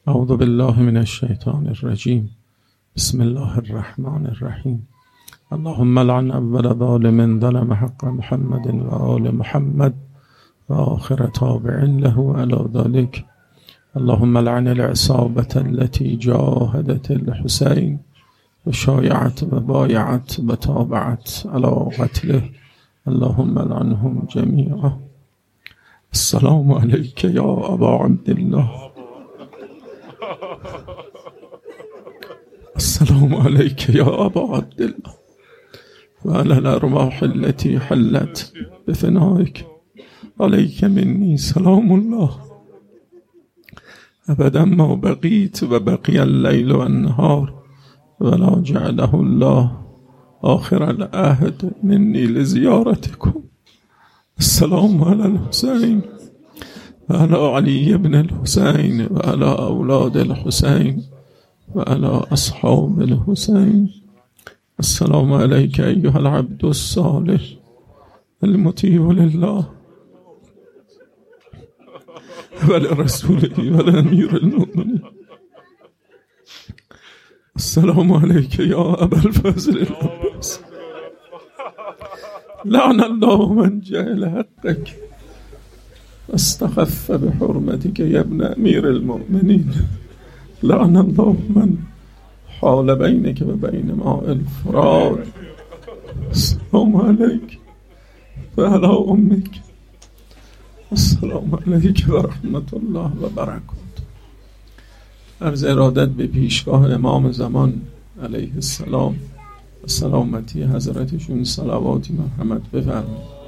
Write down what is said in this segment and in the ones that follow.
اعوذ بالله من الشیطان الرجیم. بسم الله الرحمن الرحیم. اللهم لعن اول ظالم ظلم حق محمد و آل محمد و آخر تابع له على ذلك. اللهم لعن العصابة التي جاهدت الحسين و شایعت و بایعت و تابعت على قتله. اللهم لعنهم جميعا. السلام عليك يا ابا عبد الله. السلام عليك يا ابا عبد الله وعلى الارواح التي حلت بفنائك. عليك مني سلام الله ابدا ما بقيت وبقي الليل والنهار ولا جعله الله آخر العهد مني لزيارتكم. السلام على الحسين وعلى علي بن الحسين وعلى أولاد الحسين وعلى أصحاب الحسين. السلام عليك أيها العبد الصالح المطيع لله ولرسوله ولأمير المؤمنين. السلام عليك يا أبا الفضل العباس. لعن الله من جهل حقك استخف بحرمتك يا ابن أمير المؤمنين. لعن الله من حال بينك وبين ماء الفرات. السلام عليك وعلى أمك. السلام عليك ورحمة الله وبركاته. عرض ارادت به پیشگاه امام زمان علیه السلام و سلامتی حضرتشون صلواتی مرحمت بفرمایید.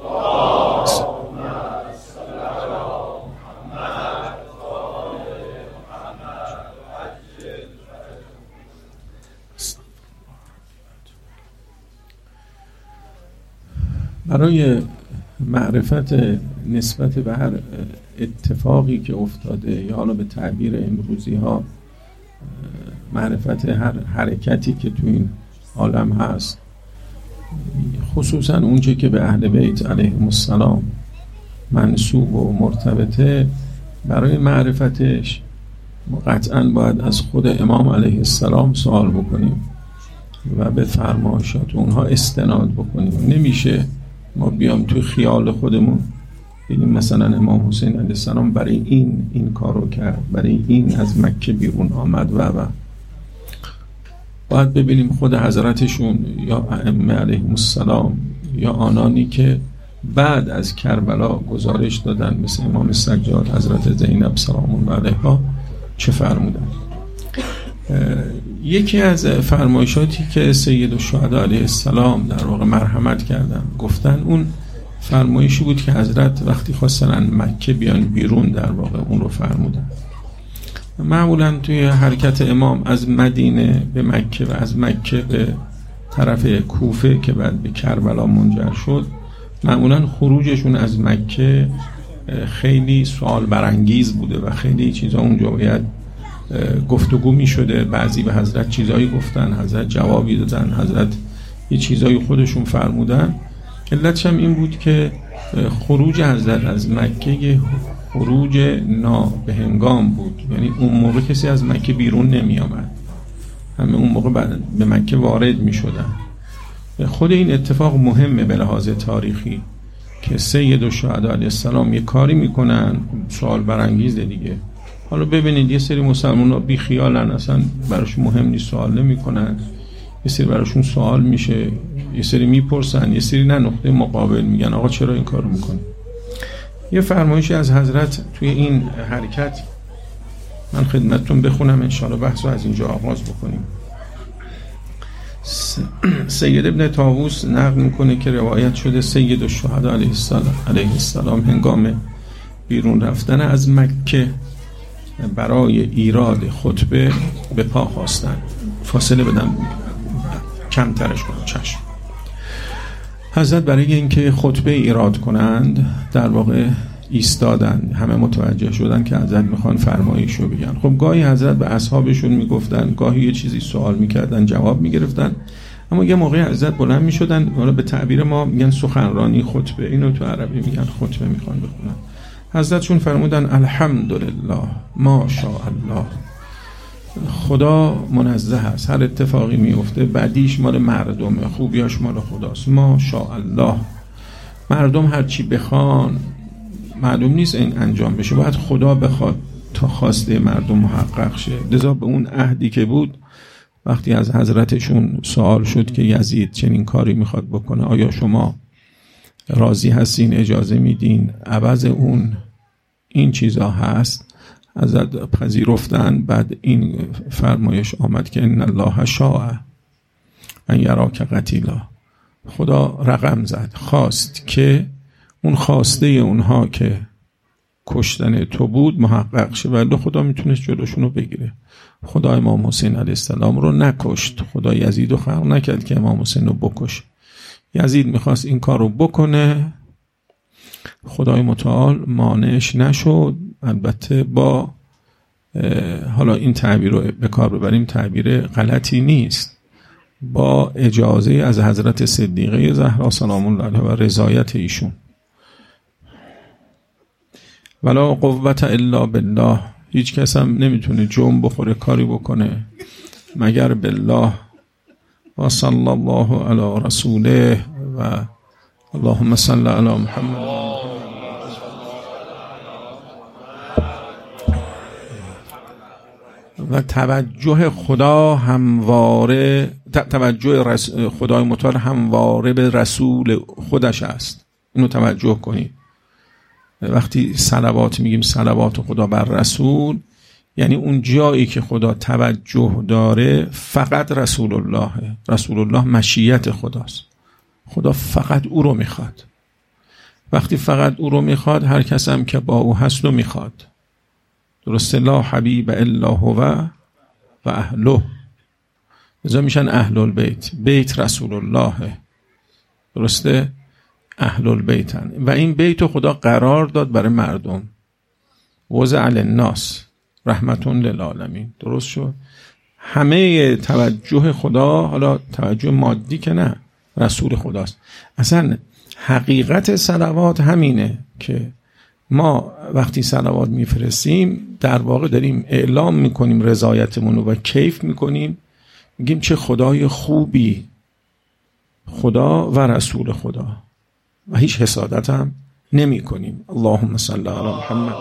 برای معرفت نسبت به هر اتفاقی که افتاده یا حالا به تعبیر امروزی ها معرفت هر حرکتی که تو این عالم هست، خصوصا اونچه که به اهل بیت علیهم السلام منسوب و مرتبطه، برای معرفتش ما قطعا باید از خود امام علیه السلام سوال بکنیم و به فرمایشات اونها استناد بکنیم. نمیشه ما بیام تو خیال خودمون بگیم مثلا امام حسین علیه السلام برای این کارو کرد، برای این از مکه بیرون آمد و باید ببینیم خود حضرتشون یا ائمه علیهم السلام یا آنانی که بعد از کربلا گزارش دادن مثل امام سجاد، حضرت زینب سلام الله علیها چه فرمودن. یکی از فرمایشاتی که سید الشهدا علیه السلام در واقع مرحمت کردن، گفتن اون فرمایشی بود که حضرت وقتی خواستن مکه بیان بیرون در واقع اون رو فرمودن. معمولا توی حرکت امام از مدینه به مکه و از مکه به طرف کوفه که بعد به کربلا منجر شد، معمولا خروجشون از مکه خیلی سوال برانگیز بوده و خیلی چیزا اونجا باید گفتگو می شده. بعضی به حضرت چیزایی گفتن، حضرت جوابی دادن، حضرت یه چیزایی خودشون فرمودن. علتش هم این بود که خروج حضرت از مکه یه خروج نابهنگام بود، یعنی اون موقع کسی از مکه بیرون نمی آمد، همه اون موقع به مکه وارد می شدن. خود این اتفاق مهمه به لحاظ تاریخی که سید الشهدا علیه السلام یه کاری میکنن سوال برانگیزه دیگه. حالا ببینید یه سری مسلمان ها بی خیالن، اصلا براشون مهم نیست، سوال نمی کنن. یه سری براشون سوال میشه، یه سری میپرسن، یه سری نه نقطه مقابل میگن آقا چرا این کارو میکنی. یه فرمایشی از حضرت توی این حرکت من خدمتتون بخونم، انشاءالله بحث رو از اینجا آغاز بکنیم. سید ابن طاووس نقل میکنه که روایت شده سید الشهدا علیه السلام هنگام بیرون رفتن از مکه برای ایراد خطبه به پا خواستن. فاصله بدم کمترش کنم. چشم. حضرت برای اینکه خطبه ایراد کنند در واقع ایستادن، همه متوجه شدن که حضرت میخوان فرمایشو بگن. خب گاهی حضرت به اصحابشون میگفتن، گاهی یه چیزی سوال میکردن جواب میگرفتن، اما یه موقع حضرت بلند میشدن، حالا به تعبیر ما میگن سخنرانی خطبه، اینو تو عربی میگن خطبه میخوان بخونن. حضرتشون فرمودن الحمدلله ما شاء الله خدا منزه است، هر اتفاقی میفته بعدیش مال مردمه، خوبیاش مال خداست. ما شاء الله، مردم هر چی بخوان معلوم نیست این انجام بشه، باید خدا بخواد تا خواسته مردم محقق شه. لذا به اون عهدی که بود وقتی از حضرتشون سوال شد که یزید چنین کاری میخواد بکنه، آیا شما راضی هستین، اجازه میدین؟ عوض اون این چیزا هست، حضرت پذیرفتن. بعد این فرمایش آمد که ان الله شاء ان یراک قتیلا، خدا رقم زد، خواست که اون خواسته اونها که کشتن تو بود محقق شه، ولی خدا میتونست جلوشون رو بگیره. خدا امام حسین علیه السلام رو نکشت، خدا یزید رو خلق نکرد که امام حسین رو بکشه. یزید میخواست این کار رو بکنه، خدای متعال مانعش نشد. البته با حالا این تعبیر رو به کار ببریم تعبیر غلطی نیست، با اجازه از حضرت صدیقه زهرا سلام الله علیها و رضایت ایشون. ولا قوت الا بالله، هیچ کس هم نمیتونه جرم بخوره کاری بکنه مگر بالله. و صلی الله علی رسوله و اللهم صل علی محمد. و توجه خدا همواره، توجه خدای متعال همواره به رسول خودش است. اینو توجه کنید. وقتی صلوات میگیم صلوات خدا بر رسول، یعنی اون جایی که خدا توجه داره فقط رسول الله. رسول الله مشیت خداست، خدا فقط او رو میخواد. وقتی فقط او رو میخواد، هر کس هم که با او هست رو میخواد. درسته؟ لا حبیب الا هو و اهله، ازا میشن اهل البیت، بیت رسول الله. درسته؟ اهل البیتن و این بیت خدا قرار داد برای مردم. وضع للناس رحمتون للعالمین. درست شد؟ همه توجه خدا، حالا توجه مادی که نه، رسول خداست. اصلا حقیقت صلوات همینه که ما وقتی صلوات میفرستیم در واقع داریم اعلام میکنیم رضایتمون رو و کیف میکنیم، میگیم چه خدای خوبی خدا و رسول خدا، و هیچ حسادت هم نمی کنیم. اللهم صل علی محمد.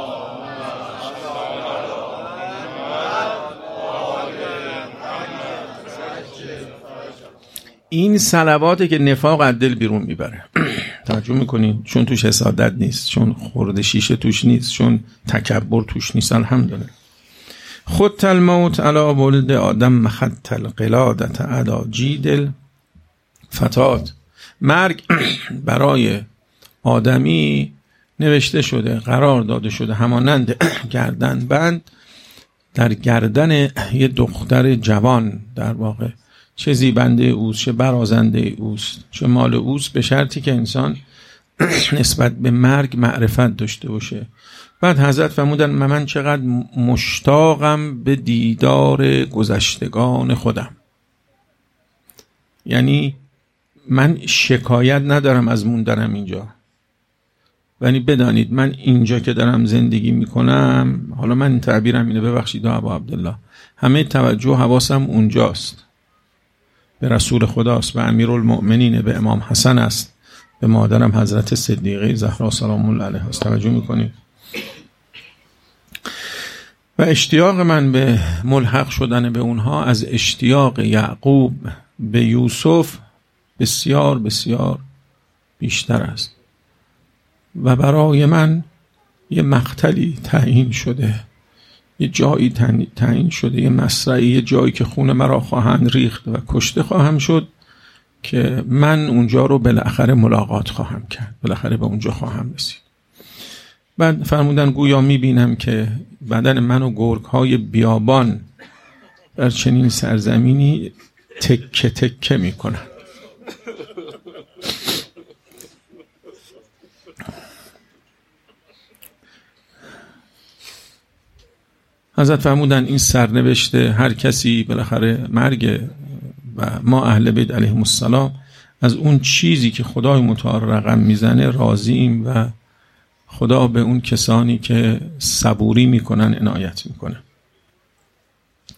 این صلواته که نفاق از دل بیرون میبره. توجه میکنین؟ چون توش حسادت نیست، چون خورد شیشه توش نیست، چون تکبر توش نیست. الحمدلله. خط الموت علی ولد آدم خط القلادة علی جید الفتات. مرگ برای آدمی نوشته شده، قرار داده شده همانند گردن بند در گردن یه دختر جوان. در واقع چه زیبنده اوست، چه برازنده اوست، چه مال اوست، به شرطی که انسان نسبت به مرگ معرفت داشته باشه. بعد حضرت فرمودن من چقدر مشتاقم به دیدار گذشتگان خودم. یعنی من شکایت ندارم از موندنم اینجا، ولی بدانید من اینجا که دارم زندگی میکنم، حالا من این تعبیرم اینه، ببخشید ابا عبدالله، همه توجه حواسم اونجاست، به رسول خداست، به امیرالمؤمنین، به امام حسن است، به مادرم حضرت صدیقه زهرا سلام الله علیها است. توجه میکنید؟ و اشتیاق من به ملحق شدن به اونها از اشتیاق یعقوب به یوسف بسیار بسیار بیشتر است. و برای من یه مقتلی تعیین شده، یه جایی تعیین شده، یه مصرعی، یه جایی که خون مرا خواهند ریخت و کشته خواهم شد، که من اونجا رو بالاخره ملاقات خواهم کرد، بالاخره به اونجا خواهم رسید. بعد فرمودن گویا میبینم که بدن من و گرگ‌های بیابان در چنین سرزمینی تکه تکه میکنن. حضرت فرمودن این سرنوشته هر کسی بالاخره مرگ، و ما اهل بیت علیهم السلام از اون چیزی که خدای متعال رقم میزنه راضییم و خدا به اون کسانی که صبوری میکنن عنایت میکنه.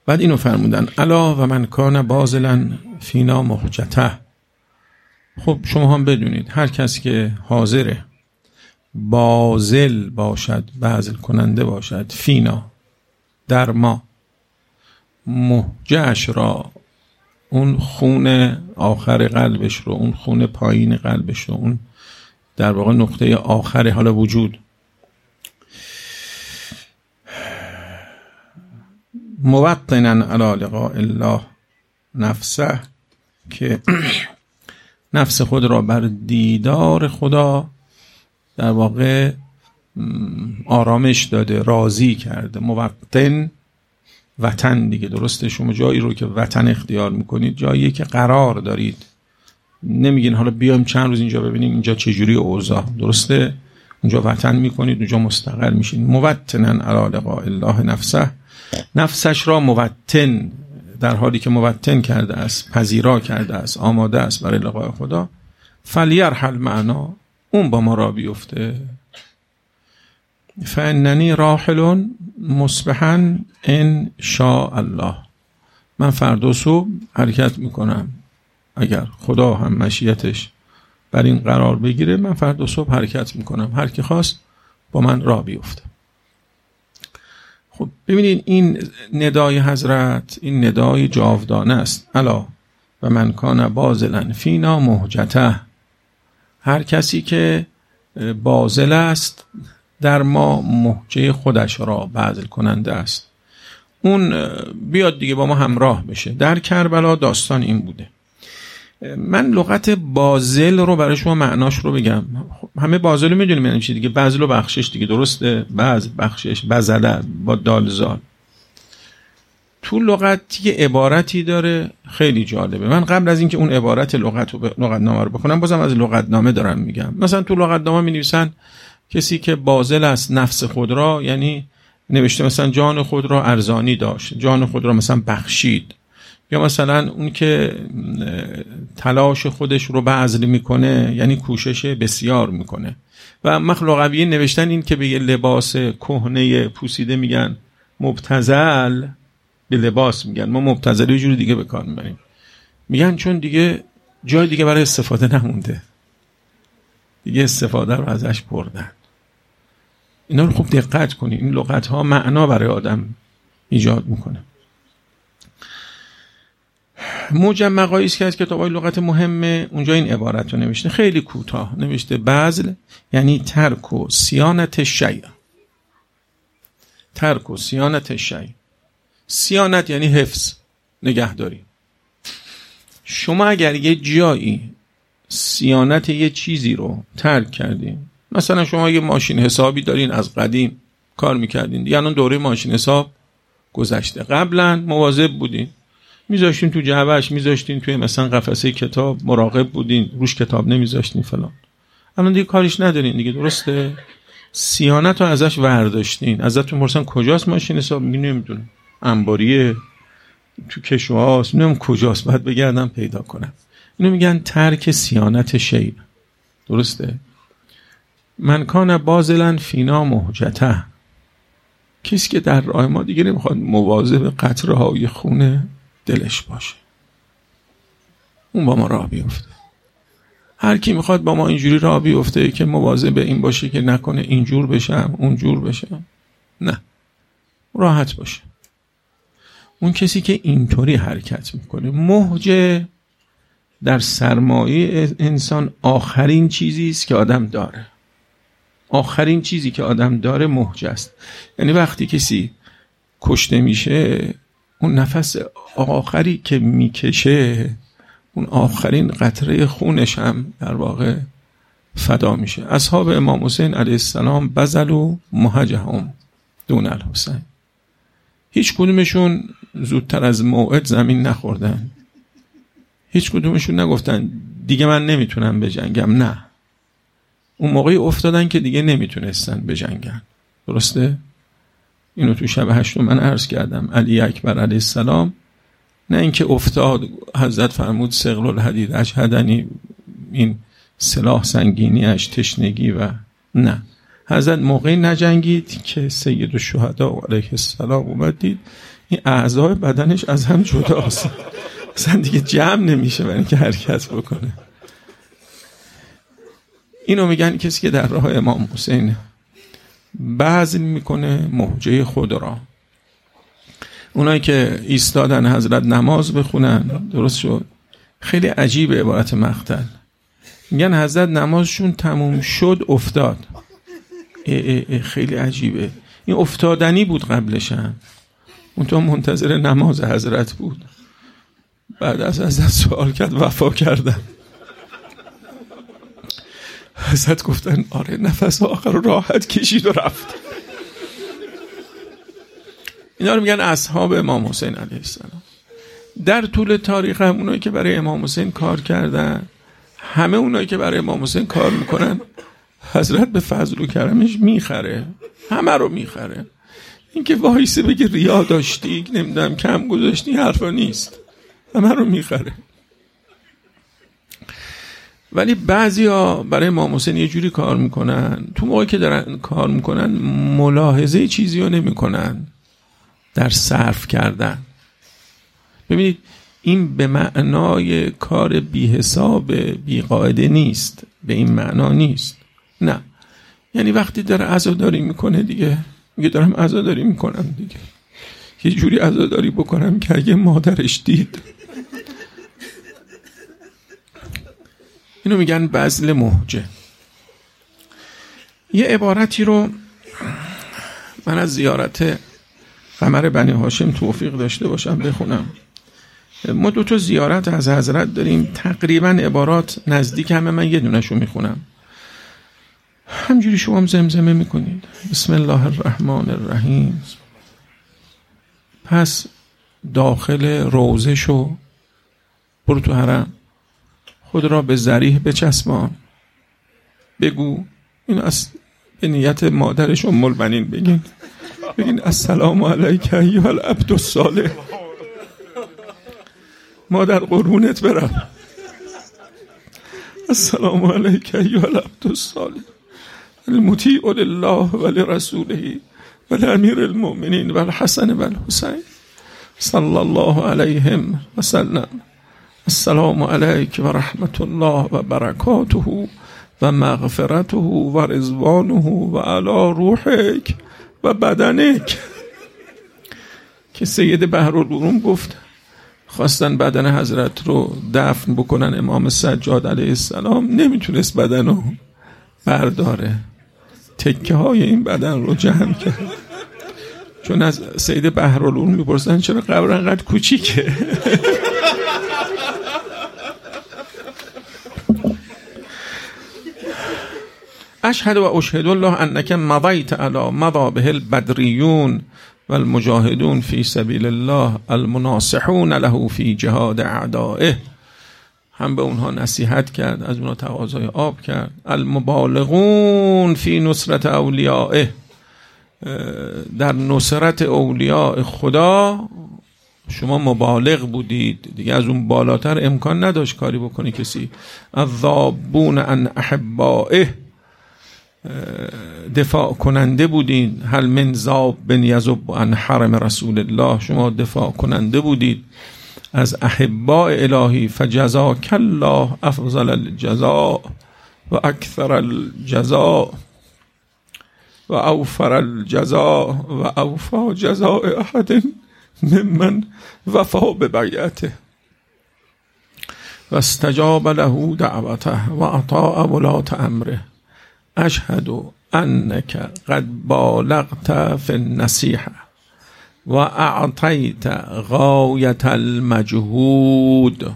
بعد اینو فرمودن الا و من کان باذلا فینا مهجته. خب شما هم بدونید هر کس که حاضره باذل باشد، باذل کننده باشد، فینا در ما، مهجه‌اش را، اون خون آخر قلبش رو، اون خون پایین قلبش رو، اون در واقع نقطه آخر حال وجود، موطنا علی لقاء الله نفسه، که نفس خود را بر دیدار خدا در واقع آرامش داده، راضی کرده. موطن وطن دیگه، درسته؟ شما جایی رو که وطن اختیار میکنید جایی که قرار دارید، نمیگین حالا بیایم چند روز اینجا ببینیم اینجا چجوری اوضاع، درسته؟ اونجا وطن میکنید، اونجا مستقر میشین. موطنا علی لقاء الله نفسه، نفسش را موطن، در حالی که موطن کرده است، پذیرا کرده است، آماده است برای لقاء خدا. فلیرحل معنا، اون با ما را بیفته. فاننی راحل مصبحا ان شاء الله، من فردا صبح حرکت میکنم، اگر خدا هم مشیتش بر این قرار بگیره من فردا صبح حرکت میکنم، هر کی خواست با من را بیفته. خب ببینید این ندای حضرت، این ندای جاودانه است. الا و من کان باذلا فینا مهجته، هر کسی که باذل است در ما، مهجه خودش را باذل کننده است، اون بیاد دیگه با ما همراه بشه. در کربلا داستان این بوده. من لغت باذل رو برای شما معناش رو بگم. همه باذل رو میدونیم یعنی چی دیگه، بذل و بخشش دیگه، درسته؟ بذل، بخشش، بذله با دال زال. تو لغت یه عبارتی داره خیلی جالبه. من قبل از اینکه اون عبارت لغتنامه رو بخونم بازم از لغتنامه دارم میگم. مثلا تو لغتنامه می‌نویسن کسی که باذل است نفس خود را، یعنی نوشته مثلا جان خود را ارزانی داشت، جان خود را مثلا بخشید، یا مثلا اون که تلاش خودش رو بذل میکنه یعنی کوشش بسیار میکنه. و مخلوقویه نوشتن این که به یه لباس کهنه پوسیده میگن مبتذل، به لباس میگن، ما مبتذل یه جور دیگه به کار میبریم، میگن چون دیگه جای دیگه برای استفاده نمونده، دیگه استفاده رو ازش بردن. اینا رو خوب دقت کنید، این لغت ها معنا برای آدم ایجاد میکنه. موجم مقاییس که از کتاب‌های لغت مهمه، اونجا این عبارت رو نوشته، خیلی کوتاه نوشته: بذل یعنی ترک و صیانت شیء. ترک و صیانت شیء. صیانت یعنی حفظ، نگهداری. شما اگر یه جایی صیانت یه چیزی رو ترک کردین، مثلا شما یه ماشین حسابی دارین از قدیم کار میکردین، دیگه الان دوره ماشین حساب گذشته، قبلا مواظب بودین، میذاشتین تو جعبهش، میذاشتین توی مثلا قفسه کتاب، مراقب بودین روش کتاب نمیذاشتین فلان. الان دیگه کاریش ندارین دیگه، درسته؟ صیانت رو ازش ورداشتین. ازتون پرسن کجاست ماشین حساب، میگین نمیدونم، انباریه، تو کشوهاست، نمیدونم کجاست، باید بگردم پیدا کنم. اینو میگن ترک صیانت شیء، درسته؟ من کان باذلا فینا مهجته، کسی که در راه ما دیگه نمیخواد مواظب قطره های خون دلش باشه، اون با ما راه بیفته. هر کی میخواد با ما اینجوری راه بیفته که مواظب این باشه که نکنه اینجور بشم اونجور بشم، نه، راحت باشه. اون کسی که اینطوری حرکت میکنه، مهجه در سرمایه انسان آخرین چیزی است که آدم داره. آخرین چیزی که آدم داره مهجه است. یعنی وقتی کسی کشته میشه، اون نفس آخری که میکشه، اون آخرین قطره خونش هم در واقع فدا میشه. اصحاب امام حسین علیه السلام بذلوا مهجهم دون الحسین، هیچ کدومشون زودتر از موعد زمین نخوردن، هیچ کدومشون نگفتن دیگه من نمیتونم بجنگم، نه، اون موقعی افتادن که دیگه نمیتونستن بجنگن، درسته؟ اینو تو شب 8 من عرض کردم. علی اکبر علیه السلام نه اینکه افتاد حضرت فرمود ثقل الحدید اجهدنی، این سلاح سنگینیش، تشنگی و نه، حضرت موقعی نجنگید که سید الشهدا علیه السلام اومد دید این اعضای بدنش از هم جداست، اصلا دیگه جمع نمیشه برای اینکه حرکت بکنه. اینو میگن کسی که در راه امام حسین بذل میکنه موجه خود را. اونایی که ایستادن حضرت نماز بخونن، درست شد، خیلی عجیبه عبارت مقتل، میگن حضرت نمازشون تموم شد افتاد. خیلی عجیبه، این افتادنی بود قبلش هم، اون تو منتظر نماز حضرت بود، بعد از حضرت سوال کرد وفا کردن. حضرت گفتن آره نفس آخر راحت کشید و رفت. اینا رو میگن اصحاب امام حسین علیه السلام. در طول تاریخ هم اونایی که برای امام حسین کار کردن، همه اونایی که برای امام حسین کار میکنن حضرت به فضل و کرمش میخره، همه رو میخره. این که وایسه بگه ریا داشتی نمیدونم کم گذاشتی حرفا نیست، همه رو میخره. ولی بعضیا برای امام حسین یه جوری کار میکنن، تو موقعی که دارن کار میکنن ملاحظه چیزی رو نمیکنن در صرف کردن. ببینید این به معنای کار بی حساب بی قاعده نیست، به این معنا نیست، نه. یعنی وقتی داره عزاداری میکنه دیگه میگه دارم عزاداری میکنم دیگه، یه جوری عزاداری بکنم که اگه مادرش دید. اینو میگن بذل موجه. یه عبارتی رو من از زیارت قمر بنی هاشم توفیق داشته باشم بخونم. ما 2 تا زیارت از حضرت داریم، تقریبا عبارات نزدیک همه، من یه دونشو میخونم، همجوری شما هم زمزمه میکنید. بسم الله الرحمن الرحیم. پس داخل روضه شو، برو تو حرم، خود را به ذریح بچسبان، بگو، این از به نیت مادرش ام البنین بگین السلام علیک ایها العبد الصالح، مادر قربونت برم، السلام علیک ایها العبد الصالح المطیع لله ولرسوله ولامیر المؤمنین والحسن والحسین صلی الله علیهم و سلم. السلام علیک و رحمت الله و برکاته و مغفرته و رضوانه و علی روحک و بدنک. که سید بحرالعلوم گفت خواستن بدن حضرت رو دفن بکنن، امام سجاد علیه السلام نمیتونست بدن رو برداره، تکه های این بدن رو جمع کرد. چون از سید بحرالعلوم میپرسن چرا قبر انقدر کوچیکه؟ اشهد و اشهد الله انک مضیت علی مضابه البدریون و المجاهدون فی سبیل الله المناصحون له فی جهاد اعدائه. هم به اونها نصیحت کرد، از اونها تقاضای آب کرد. المبالغون فی نصرت اولیائه، در نصرت اولیاء خدا شما مبالغ بودید دیگه، از اون بالاتر امکان نداشت کاری بکنی کسی. الذابون عن احبائه، دفاع کننده بودید. هل من ذاب بن یذب عن حرم رسول الله، شما دفاع کننده بودید از احباء الهی. فجزاک الله افضل الجزاء و اکثر الجزاء و اوفر الجزاء و اوفا جزاء احد ممن وفا ببیعته و استجاب له دعوته و اطاع ولاة امره. اشهد انک قد بالغت فی النصیحه و اعطیت غایت المجهود.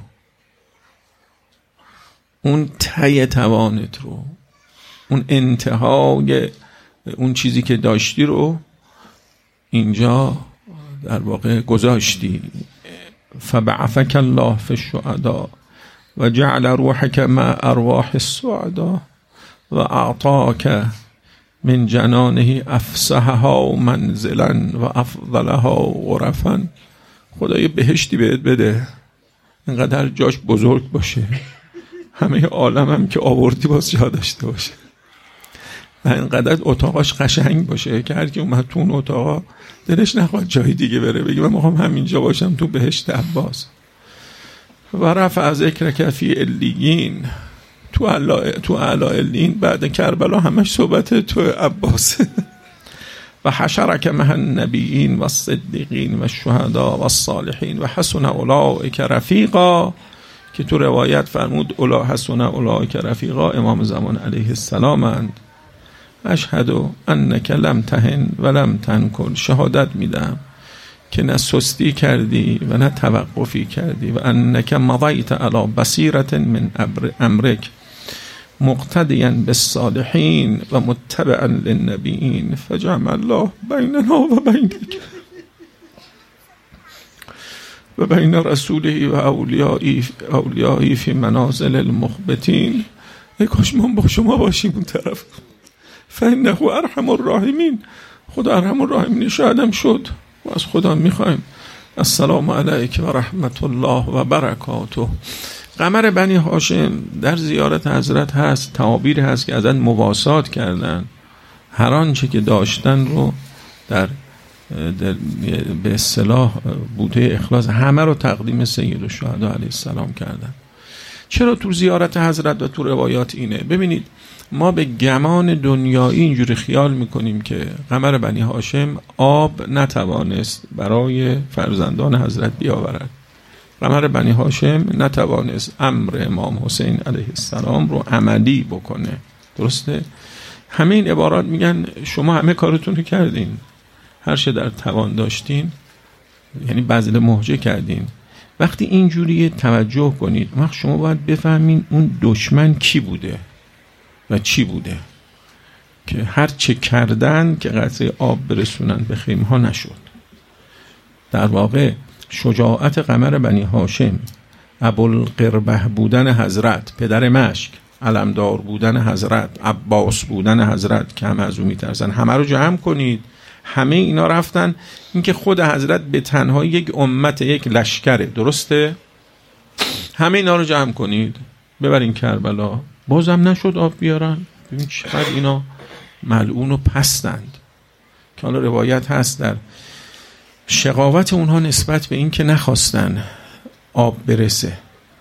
اون ته توانت رو، اون انتهای اون چیزی که داشتی رو اینجا در واقع گذاشتی. فبعثک الله فی الشهداء و جعل روحک مع ارواح السعداء و اعطاک من جنانه افسحها منزلا و افضلها غرفا. خدای بهشتی بهت بده، اینقدر جاش بزرگ باشه، همه عالم هم که آوردی باز جا داشته باشه. و اینقدر اتاقاش قشنگ باشه که هر کی اومد تو اون اتاقا دلش نخواد جای دیگه بره، بگه من میخوام همینجا باشم تو بهشت عباس. و رفع ذکرک فی علیین، تو اعلی علیین بعد کربلا همش صحبت تو عباس. و حشرک مع النبیین و الصدیقین و الشهداء و الصالحین و حسن اولئک رفیقا، که تو روایت فرمود حسن اولئک رفیقا امام زمان علیه السلام اند. اشهد انک لم تهن و لم تنکل، شهادت میدم که نه سستی کردی و نه توقفی کردی، و انک مضیت علی بصیرة من امرک مقتدیا بالصالحین و متبعا للنبیین فجمع الله بیننا و بینک و بین رسوله و اولیایی فی منازل المخبتین. ای کاش ما با شما باشیم اون طرف، فانه ارحم الراحمین. خدا ارحم الراحمین شاهدم شد و از خدا میخوایم السلام علیک و رحمت الله و برکاته. قمر بنی هاشم در زیارت حضرت هست، تعابیر هست که ازن مواسات کردن، هر آنچه که داشتن رو در به اصطلاح بوته اخلاص همه رو تقدیم سید الشهدا علیه السلام کردن. چرا تو زیارت حضرت و تو روایات اینه؟ ببینید ما به گمان دنیایی اینجوری خیال میکنیم که قمر بنی هاشم آب نتوانست برای فرزندان حضرت بیاورد، قمر بنی هاشم نتوانست امر امام حسین علیه السلام رو عملی بکنه. درسته؟ همه این عبارات میگن شما همه کارتون رو کردین، هر چه در توان داشتین، یعنی بذل مهجه کردین. وقتی اینجوری توجه کنید، وقت شما باید بفهمین اون دشمن کی بوده و چی بوده که هر چه کردن که قطره آب برسونن به خیمه ها نشد. در واقع شجاعت قمر بنی هاشم، ابوالقربه بودن حضرت، پدر مشک، علمدار بودن حضرت، عباس بودن حضرت که همه از اون میترسن، همه رو جمع کنید. همه اینا رفتن اینکه خود حضرت به تنها یک امت، یک لشکره. درسته؟ همه اینا رو جمع کنید ببرین کربلا، بازم نشد آب بیارن. ببین چقدر اینا ملعون و پستند. که حالا روایت هست در شقاوت اونها نسبت به این که نخواستن آب برسه.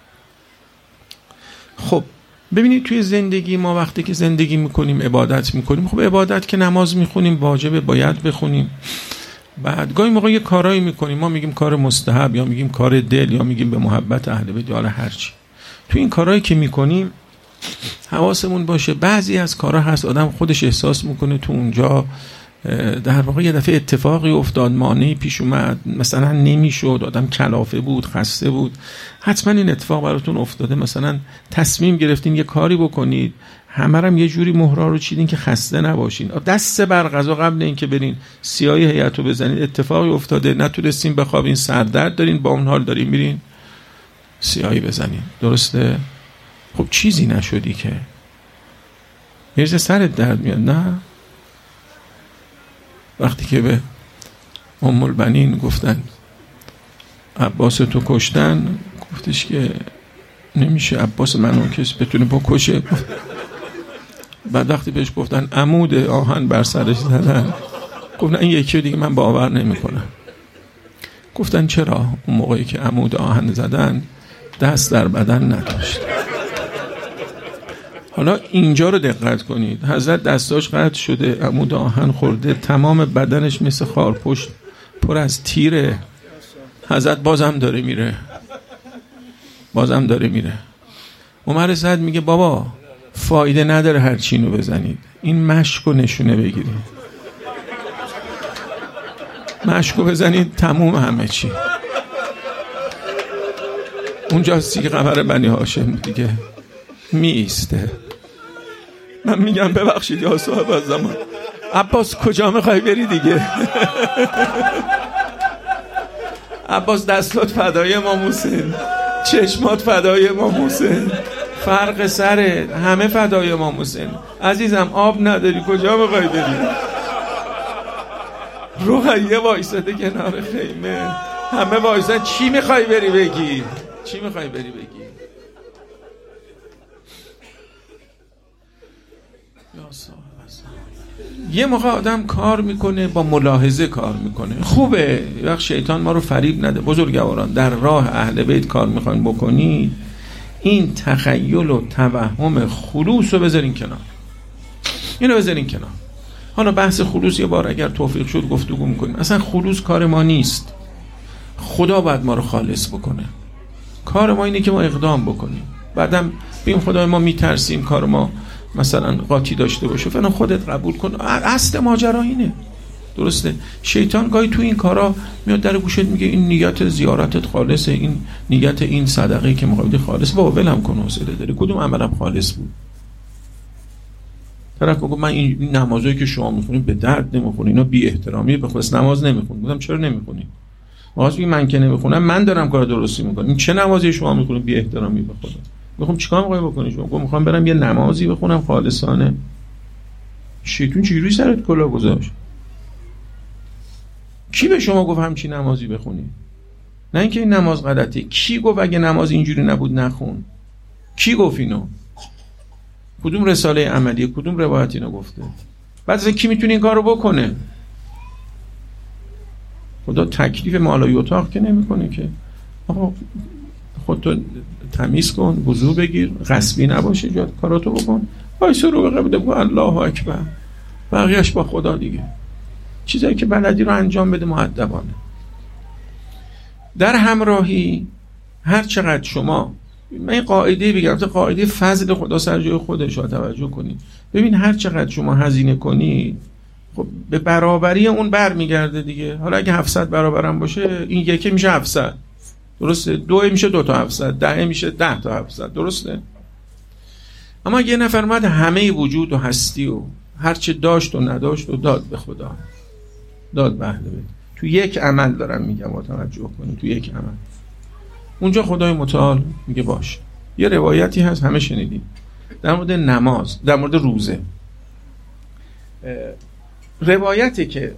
خب ببینید توی زندگی ما وقتی که زندگی میکنیم، عبادت میکنیم، خب عبادت که نماز میخونیم واجبه، باید بخونیم. بعد گاهی موقع یه کارایی میکنیم، ما میگیم کار مستحب یا میگیم کار دل یا میگیم به محبت اهل بیت یا هرچی. تو این کارهایی که میکنیم حواسمون باشه بعضی از کارها هست آدم خودش احساس میکنه تو اونجا در واقع یه دفعه اتفاقی افتاد، مانعی پیش اومد، مثلا نمیشد، آدم کلافه بود، خسته بود. حتما این اتفاق براتون افتاده، مثلا تصمیم گرفتین یه کاری بکنید، همه هم یه جوری مهرا رو چیدین که خسته نباشین، دست بر قضا قبل اینکه برین سیاهی هیئت رو بزنید، اتفاقی افتاده، نتونستین بخوابین، سردرد دارین، با اون حال دارین میرین سیاهی بزنین. درسته؟ خب چیزی نشدی که میرزه سرت درد میاد. نه، وقتی که به ام البنین گفتن عباس تو کشتن، گفتش که نمیشه عباس منو کس بتونه بکشه. بعد وقتی بهش گفتن عمود آهن بر سرش زدن، گفتن این یکی دیگه من باور نمی کنم. گفتن چرا؟ اون موقعی که عمود آهن زدن دست در بدن نداشت. حالا اینجا رو دقت کنید، حضرت دستاش قطع شده، عمود آهن خورده، تمام بدنش مثل خارپشت پر از تیره، حضرت بازم داره میره. عمر سعد میگه بابا فایده نداره هر چی اینو بزنید، این مشکو نشونه بگیرید، مشکو بزنید تموم همه چی. اونجا سی قمر بنی هاشم دیگه می ایسته. من میگم ببخشید یا صاحب از زمان، عباس کجا میخوای بری دیگه؟ عباس دستات فدای امام حسین، چشمات فدای امام حسین، فرق سره همه فدای امام حسین. عزیزم آب نداری کجا میخوای بری؟ رقیه وایساده کنار خیمه، همه وایسادن. چی میخوای بری بگی؟ یا صاحب یه موقع آدم کار میکنه با ملاحظه کار میکنه، خوبه، وقت شیطان ما رو فریب نده. بزرگواران در راه اهل بیت کار میخواین بکنید، این تخیل و توهم خلوص رو بذارین کنار، اینو بذارین کنار. حالا بحث خلوص یه بار اگر توفیق شد گفتگو میکنیم. اصلا خلوص کار ما نیست، خدا باید ما رو خالص بکنه. کار ما اینه که ما اقدام بکنیم، بعدم بیم خدای ما میترسیم کار ما مثلا قاطی داشته باشه فلان، خودت قبول کن. اصل ماجرا اینه، درسته؟ شیطان گاهی تو این کارا میاد در گوشت میگه این نیت زیارتت خالصه، این نیت این صدقه که میخوای خالص، بابا ولم کن، حوصله داری، کدوم عملم خالص بود؟ طرف گفت من این نمازایی که شما میخونید به درد نمیخونه، اینا بی احترامی به خود نماز نمیخونید. گفتم چرا نمیخونید؟ واسه من که نمیخونم، من دارم کار درستی میکنم. این چه نمازی شما میخونید بی احترامی به خدا؟ میخوام چیکار میخوای بکنی شما؟ گفتم میخوام برم یه نمازی بخونم خالصانه. شیطون چجوری سرت کلا گذاشت؟ کی به شما گفت همچی نمازی بخونی؟ نه اینکه این نماز غلطه. کی گفت اگه نماز اینجوری نبود نخون؟ کی گفت اینو؟ کدوم رساله عملیه، کدوم روایت اینو گفته؟ بعد اصلا کی میتونه این کارو بکنه؟ خدا تکلیف مالای اتاق که نمیکنه که آقا خودتو تمیز کن، وضو بگیر، غصبی نباشه، جات کاراتو بکن، وایس رو بقبله بگو الله اکبر، بقیه‌اش با خدا دیگه. چیزایی که بلدی رو انجام بده مؤدبانه. در همراهی هر چقدر شما، من این قاعده بگم، قاعده فضل خدا سر جای خودش رو توجه کنید. ببین هر چقدر شما هزینه کنی خب به برابری اون برمیگرده دیگه. حالا اگه 700 برابرم باشه، این یکی میشه 700، درسته؟ 2 میشه 2 تا 700، 10 میشه 10 تا 700، درسته؟ اما یه نفر اومد همه وجود و هستی و هر چه داشت و نداشت و داد به خدا، داد به اهل بیت. تو یک عمل دارم میگم، با توجه کنید، تو یک عمل. اونجا خدای متعال میگه باش. یه روایتی هست همه شنیدیم در مورد نماز، در مورد روزه. روایتی که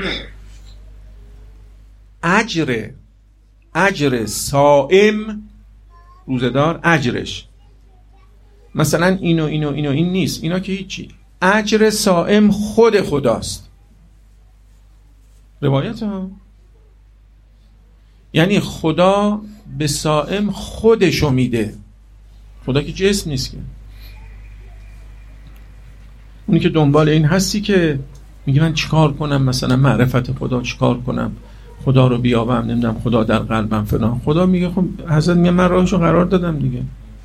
اجر صائم، روزدار، اجرش مثلا اینو این نیست، اینا که هیچی. اجر صائم خود خداست. روایت ها، یعنی خدا به صائم خودشو میده. خدا که جسم نیست که. اونی که دنبال این هستی که میگه من چیکار کنم، مثلا معرفت خدا چیکار کنم، خدا رو بیابم، نمیدونم خدا در قلبم فلان. خدا میگه خب حضرت میگه من راهشو قرار دادم دیگه.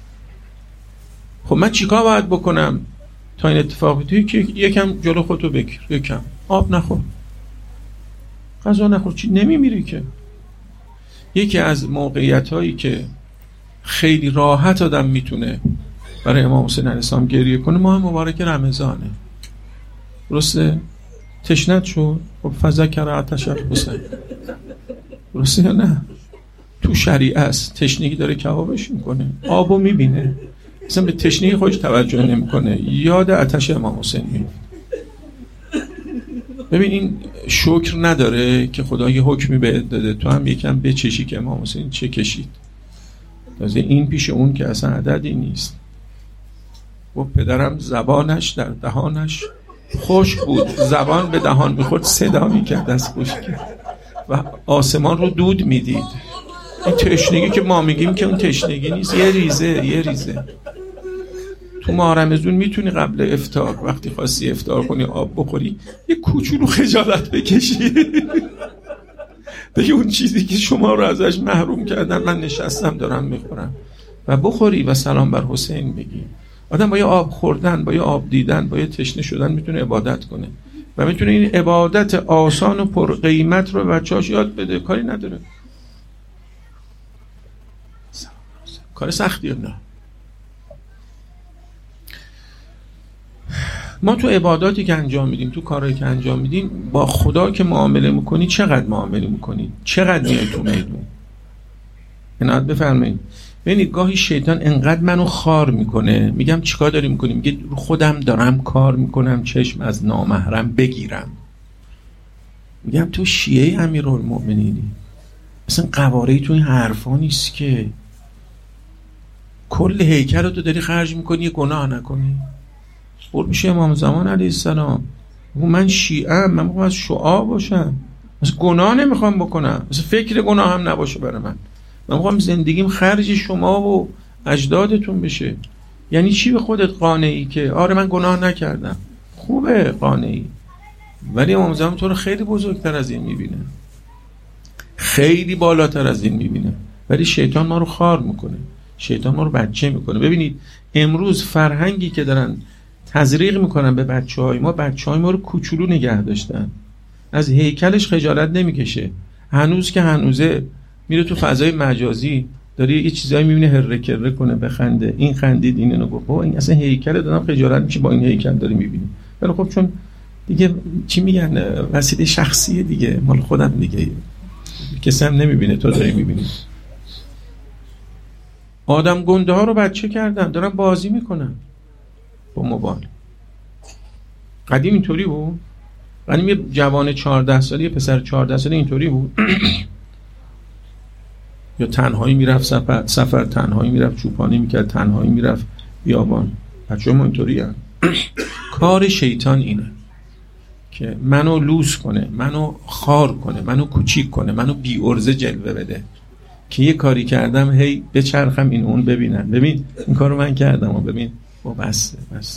خب من چیکار باید بکنم تا این اتفاق بیفته؟ که یکم جلو خودتو بگیر، یکم آب نخور، غذا نخور، چی نمیمیری که. یکی از موقعیت‌هایی که خیلی راحت آدم میتونه برای امام حسین علیه السلام گریه کنه ماه مبارک رمضانه، درسته؟ تشنت شد، خب فذکر عطش الحسین، درسته یا نه؟ تو شریعه است، تشنگی داره کبابش میکنه، آبو میبینه، مثلا به تشنگی خودش توجه نمیکنه، یاد عطش امام حسین میفته. ببین این شکر نداره که خدا یه حکمی بهت داده، تو هم یکم بچشی که امام حسین چه کشید. تازه این پیش اون که اصلا عددی نیست. و پدرم زبانش در دهانش خشک بود، زبان به دهان میخورد صدا میکرد از خشکی و آسمان رو دود میدید. این تشنگی که ما میگیم که اون تشنگی نیست، یه ریزه. تو ماه رمضان میتونی قبل افطار وقتی خواستی افطار کنی آب بخوری، یه کوچولو خجالت بکشی دیگه اون چیزی که شما رو ازش محروم کردن من نشستم دارم میخورم و بخوری و سلام بر حسین بگی. آدم با یه آب خوردن، با یه آب دیدن، با یه تشنه شدن میتونه عبادت کنه و میتونه این عبادت آسان و پر قیمت رو بچه‌هاش یاد بده. کاری نداره، کار سختیه. نه ما تو عباداتی که انجام میدیم، تو کارهایی که انجام میدیم، با خدا که معامله میکنی چقدر معامله میکنی، چقدر میای تو میدون. عنایت بفرمایید. ببینید گاهی شیطان انقدر منو خار میکنه، میگم چیکار داری میکنی؟ میگه خودم دارم کار میکنم چشم از نامحرم بگیرم. میگم تو شیعه امیرالمؤمنینی، اصلا قواره تو این حرفا نیست که. کل هیکل رو تو داری خرج میکنی یه گناه نکنی. برو میشه امام زمان علیه السلام من شیعه‌ام، من میخوام از شعاع باشم، مثلا گناه نمیخوام بکنم، مثلا فکر گناه هم نباشه برای من میخوام زندگیم خرج شما و اجدادتون بشه. یعنی چی به خودت قانعی که آره من گناه نکردم؟ خوبه قانعی، ولی امام زمان تو رو خیلی بزرگتر از این میبینه، خیلی بالاتر از این میبینه. ولی شیطان ما رو خار میکنه، شیطان ما رو بچه میکنه. ببینید امروز فرهنگی که دارن تزریق میکنن به بچه‌های ما، بچه‌های ما رو کوچولو نگه داشتن، از هیکلش خجالت نمیکشه. هنوز که هنوزه میره تو فضای مجازی داره یه چیزایی میبینه هره کره کنه بخنده، این خندید این اینو گفت، این اصلا هیکل دادم خجالت میشه با این هیکل داری میبینی. ولی خب چون دیگه چی میگن وسیله شخصیه دیگه، مال خودم دیگه، کسی هم نمیبینه، تو داری میبینی. آدم گنده ها رو بچه کردن، دارن بازی میکنن با موبایل. قدیم اینطوری بود؟ قدیم یه جوان 14 ساله، یه پسر 14 ساله اینطوری بود؟ یا تنهایی میرفت سفر تنهایی میرفت، چوپانی میکرد تنهایی میرفت بیابان؟ بچه ما اینطوری هم. کار شیطان اینه که منو لوس کنه، منو خار کنه، منو کوچیک کنه، منو بی ارزه جلوه بده که یه کاری کردم هی بچرخم این اون ببینن، ببین این کارو من کردم و ببین بس.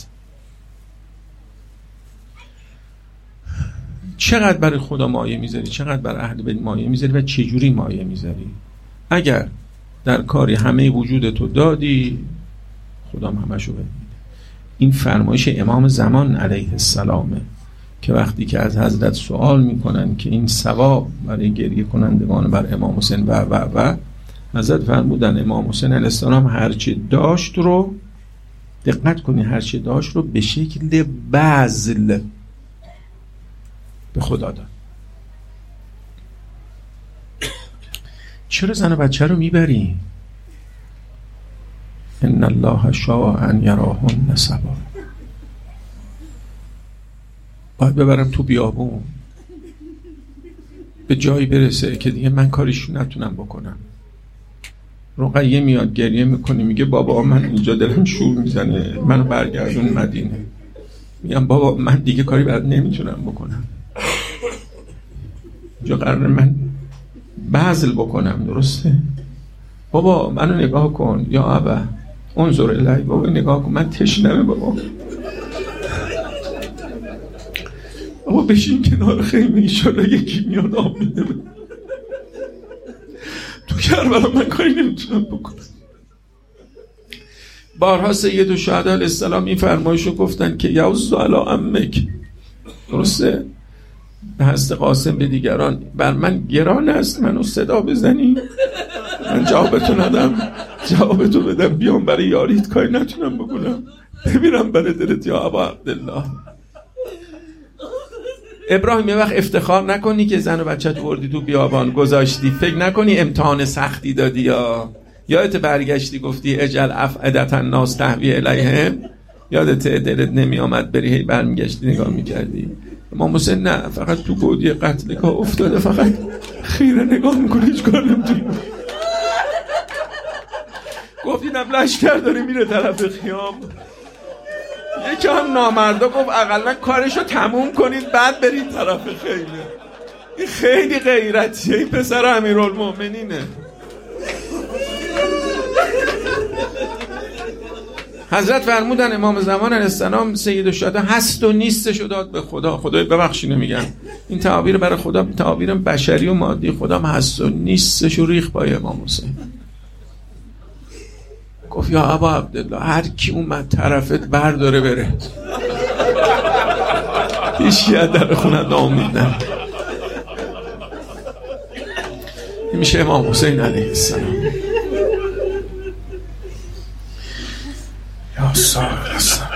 چقدر برای خدا مایه میذاری، چقدر برای اهل بیت مایه میذاری و چجوری مایه میذاری؟ اگر در کاری همه وجودتو دادی، خدا همشو بده. این فرمایش امام زمان علیه السلامه که وقتی که از حضرت سوال میکنن که این ثواب برای گریه کنندگان بر امام حسین و حضرت فرمودن امام حسین علیه السلام هرچی داشت رو، دقت کنی، هرچی داشت رو به شکل بذل به خدا داد. چرا زن و بچه رو میبری؟ ان الله شاء ان یراهن سبا. باید ببرم تو بیابون به جایی برسه که دیگه من کاریشو نتونم بکنم. رقیه میاد گریه میکنه، میگه بابا من اینجا دلم شور میزنه، منو برگردون مدینه. میگم بابا من دیگه کاری برات نمیتونم بکنم، اینجا قراره من بذل بکنم، درسته؟ بابا منو نگاه کن، یا ابا انظر الی، بابا نگاه کن من تشنمه، بابا بشین کنار خیمه، ایشالا یکی میاد آب میده تو کربلا، من کاری نمیتونم بکنم. بارها سید الشهدا علیه السلام این فرمایشو گفتن که یعز علی عمک، درسته؟ به حضرت قاسم به دیگران، بر من گران است منو صدا بزنی، من جوابتو ندم، جوابتو بدم بیام برای یاریت کاری نتونم بکنم، بمیرم برای دلت یا ابا عبدالله. ابراهیم یه وقت افتخار نکنی که زن و بچت وردی تو بیابان گذاشتی، فکر نکنی امتحان سختی دادی، یا یادت برگشتی گفتی اجل افعدة الناس تهوی الیهم، یادت دلت نمی آمد بری هی برمیگشتی نگاه میکردی. امام حسین نه، فقط تو گودی قتل که افتاده، فقط خیره نگاه میکنه، هیچ کار نمیتونی. گفت اینم لشکر داره میره طرف خیام، یکی هم نامردا گفت اقلا کارشو تموم کنید بعد برید طرف خیمه. این خیلی غیرتیه، این پسر امیرالمومنینه. حضرت فرمودن امام زمان علیه السلام سید الشهدا هست و نیستشو داد به خدا. خدای ببخشید نمیگم این تعابیر برای خدا تعابیر بشری و مادی، خدا هست و نیستشو ریخ پای امام حسین. گفت یا ابا عبدالله هر کی اومد طرفت برداره بره، هیچ کی در خونه نامید نه. این میشه امام حسین علیه السلام. یا صاحب السلام.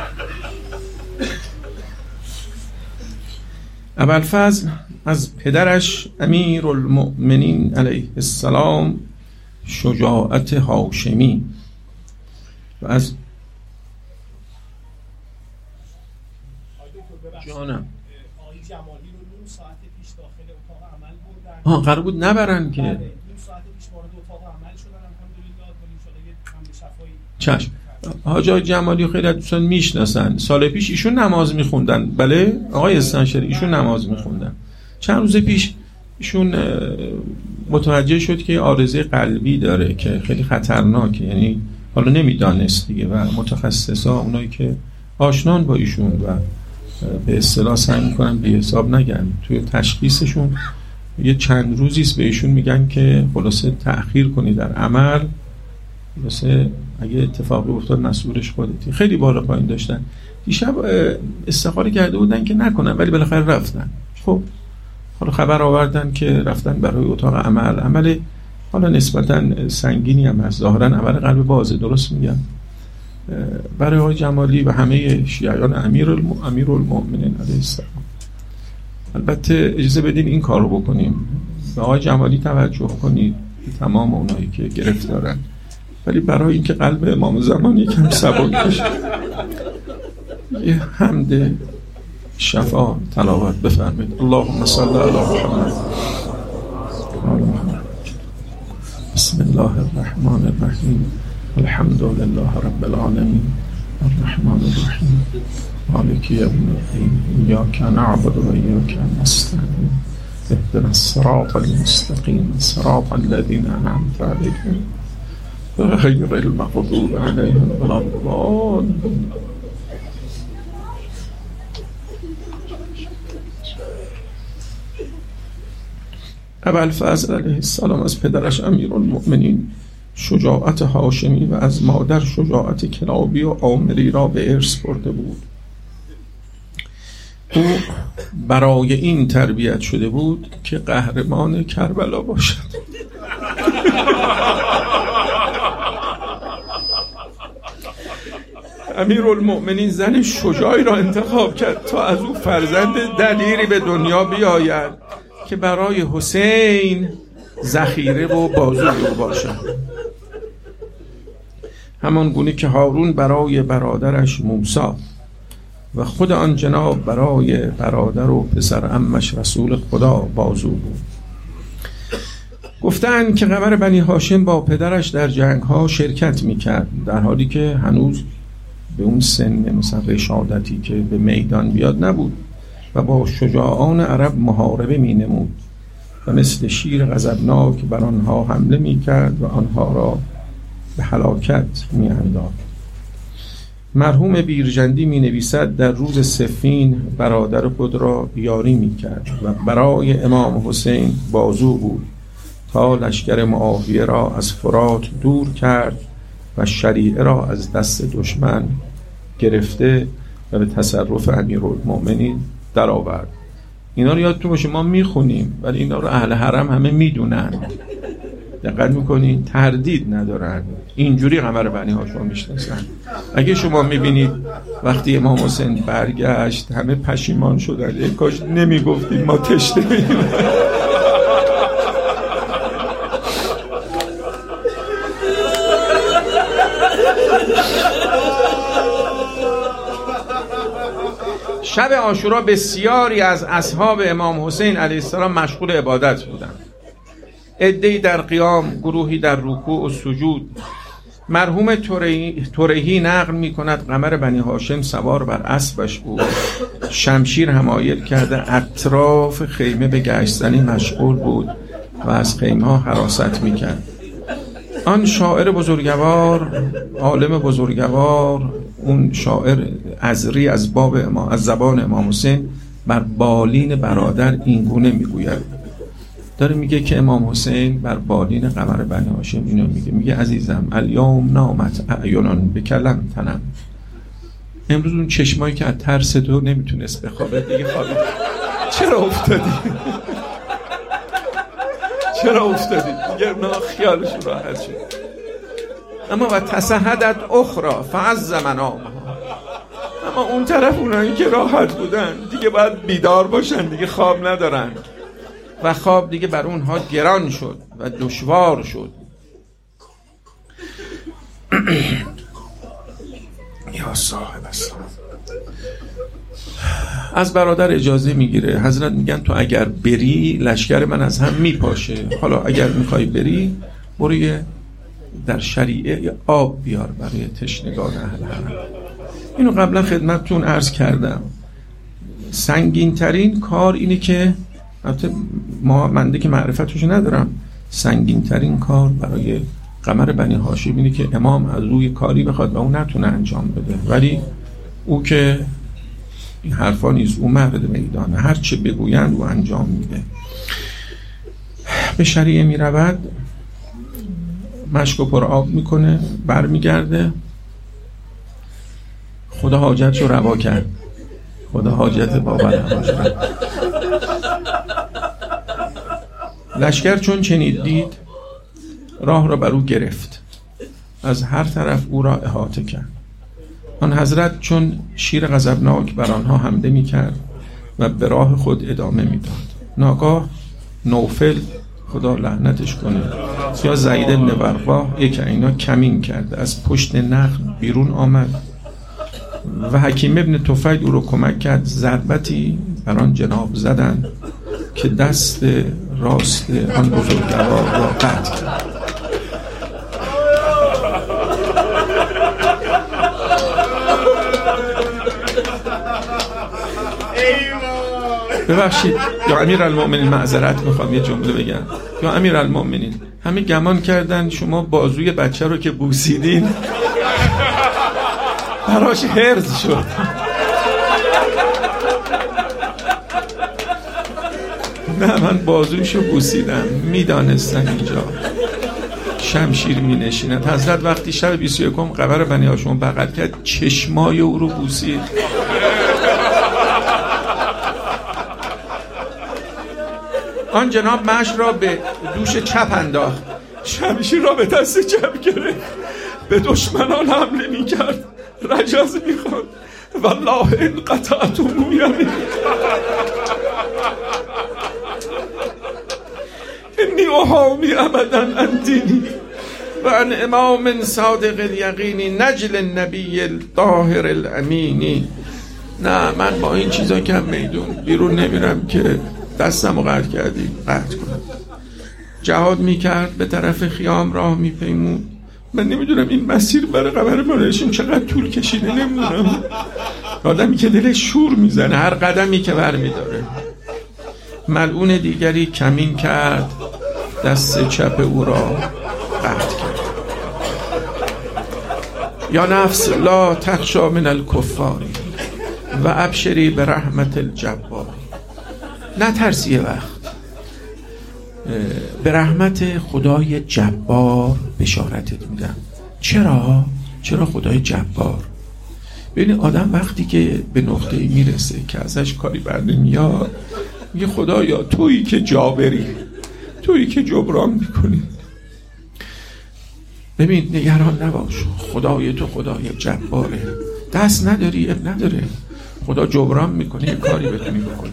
ابوالفضل از پدرش امیرالمؤمنین علیه السلام شجاعت هاشمی و از جانم آقای جمالی رو 9 ساعت پیش داخل اتاق عمل بردن. قرار بود نبرن که 9 ساعت پیش وارد اتاق عمل شدن، الحمدلله، ولی ان شاءالله یه حمله شفایی. چشم. حاج آقای جمالی خیلی از دوستان میشناسن، سال پیش ایشون نماز میخوندن. بله آقای استانشری، ایشون نماز میخوندن. چند روز پیش ایشون متوجه شد که عارضه قلبی داره که خیلی خطرناکه، یعنی حالا نمیدانست دیگه و متخصصا اونایی که آشنان با ایشون و به اصطلاح سعی میکنن به حساب نگن توی تشخیصشون، یه چند روزیست به ایشون میگن که خلاصه تأخیر کنی در عمل، خلاصه اگه اتفاقی افتاد مسئولش خودتی. خیلی بالا پایین داشتن. دیشب استخاره کرده بودن که نکنن ولی بالاخره رفتن. خب حالا خبر آوردن که رفتن برای اتاق عمل حالا نسبتا سنگینی هم هست، ظاهرا عمل قلب بازه، درست میگم، برای آقای جمالی و همه شیعیان امیرالمؤمنین علیه السلام. البته اجازه بدین این کار رو بکنیم، به آقای جمالی توجه کنید، تمام اونایی که گرفتارن، ولی برای اینکه قلب امام زمان یکم سبک بشه یه حمد شفا تلاوت بفرمایید. اللهم صل علی محمد. بسم الله الرحمن الرحیم. الحمد لله رب العالمین الرحمن الرحیم مالک یوم الدین ایاک نعبد و ایاک نستعین اهدنا الصراط المستقیم صراط الذین انعمت علیهم غیر المغضوب علیهم ولا الضالین. ابوالفضل علیه السلام از پدرش امیرالمؤمنین شجاعت هاشمی و از مادر شجاعت کلابی و عامری را به ارث برده بود. او برای این تربیت شده بود که قهرمان کربلا باشد. امیرالمؤمنین زن شجاعی را انتخاب کرد تا از او فرزند دلیری به دنیا بیاید که برای حسین ذخیره و بازوی باشد، همان گونه که هارون برای برادرش موسی و خود آن جناب برای برادر و پسر عمش رسول خدا بازو بود. گفتند که قمر بنی هاشم با پدرش در جنگ‌ها شرکت می‌کرد، در حالی که هنوز به اون سن مثلا رشادتی که به میدان بیاد نبود و با شجاعان عرب محاربه می‌نمود و مثل شیر غضبناک بر آنها حمله می‌کرد و آنها را به هلاکت می‌انداخت. مرحوم بیرجندی می‌نویسد در روز صفین برادر خود را یاری می‌کرد و برای امام حسین بازو بود تا لشکر معاویه را از فرات دور کرد و شریعه را از دست دشمن گرفته و به تصرف امیرالمؤمنین در آورد. اینا رو یادتون باشه، ما میخونیم ولی اینا رو اهل حرم همه میدونن، دقت میکنین، تردید ندارن، اینجوری قمر بنی هاشم میشناسن. اگه شما میبینید وقتی امام حسین برگشت همه پشیمان شدن، ای کاش نمیگفتیم ما تشنه میدیم. شب عاشورا بسیاری از اصحاب امام حسین علیه السلام مشغول عبادت بودند، عده‌ای در قیام، گروهی در رکوع و سجود. مرحوم ترهی نقل می کند قمر بنی هاشم سوار بر اسبش بود، شمشیر حمایل کرده اطراف خیمه به گشت زنی مشغول بود و از خیمه ها حراست می کرد. آن شاعر بزرگوار، عالم بزرگوار، اون شاعر ازری از زبان امام حسین بر بالین برادر این گونه میگوید، داره میگه که امام حسین بر بالین قمر بنی هاشم اینو میگه عزیزم الیوم نامت اعینان بکلم تنم، امروز اون چشمایی که از ترس تو نمیتونست بخوابه دیگه خوابید. چرا افتادی؟ چرا افتادی؟ دیگه خیالشون راحت شد. اما و تسهدت اخرى فعز منامها، اما اون طرف اونایی که راحت بودن دیگه باید بیدار باشن، دیگه خواب ندارن و خواب دیگه بر اونها گران شد و دشوار شد. یا صاحب السلام از برادر اجازه میگیره، حضرت میگن تو اگر بری لشکر من از هم میپاشه، حالا اگر میخوای بری برو یه در شریعه آب بیار برای تشنگان اهل حرم. اینو قبلا خدمتتون عرض کردم. سنگین ترین کار اینه که البته منده که معرفتش ندارم، سنگین ترین کار برای قمر بنی هاشم اینه که امام از روی کاری بخواد و اون نتونه انجام بده، ولی او که این حرفا نیست، او مرد میدانه، هر چه بگویند او انجام میده. به شریعه میرود، مشک و پر آب میکنه، برمیگرده، خدا حاجت رو روا کرد. خدا حاجت بابا روا کرد. لشکر چون چنید دید، راه را بر او گرفت، از هر طرف او را احاطه کرد. آن حضرت چون شیر غضبناک بر آنها حمله میکرد و به راه خود ادامه میداد. ناگاه نوفل، خدا لعنتش کنه، یا زید بن ورقا، یک اینا کمین کرد، از پشت نخل بیرون آمد و حکیم ابن طفیل او رو کمک کرد. ضربتی بر آن جناب زدند که دست راست آن بزرگوار را قطع کرد. ببخشید یا امیرالمؤمنین، معذرت میخوام یه جمله بگم. یا امیرالمؤمنین، همه گمان کردن شما بازوی بچه رو که بوسیدین براش هرز شد. نه، من بازویشو بوسیدم، میدانستن اینجا شمشیر می نشیند. حضرت وقتی شب 21 قمر بنی هاشم بغل کرد، چشمای او رو بوسید. آن جناب مشک را به دوش چپ انداخت، شمشیر را به دست چپ گرفت، به دشمنان حمله می کرد، رجز می خواند والله این قطعتم یمین انی احامی ابدا عن دینی و عن امام صادق الیقینی نجل النبی الطاهر الامینی. نه، من با این چیزا که میدون بیرون نمیرم که دستم رو قطع کردی، قطع کنم. جهاد میکرد، به طرف خیام راه میپیمود. من نمیدونم این مسیر برای قمر بنی هاشم چقدر طول کشیده، نمیدونم. آدمی که دلش شور میزنه هر قدمی که برمیداره. ملعون دیگری کمین کرد، دست چپ او را قطع کرد. یا نفس لا تخشا من الکفار و ابشری به رحمت الجبار. نترسی یه وقت، به رحمت خدای جبار بشارتت میدم. چرا خدای جبار؟ ببین آدم وقتی که به نقطه‌ای میرسه که ازش کاری بر نمیاد، میگه خدایا تویی که جابری، تویی که جبران میکنی. ببین نگران نباش، خدای تو خدای جباره. دست نداری اب نداره، خدا جبران میکنه، یه کاری بتونی بکنی.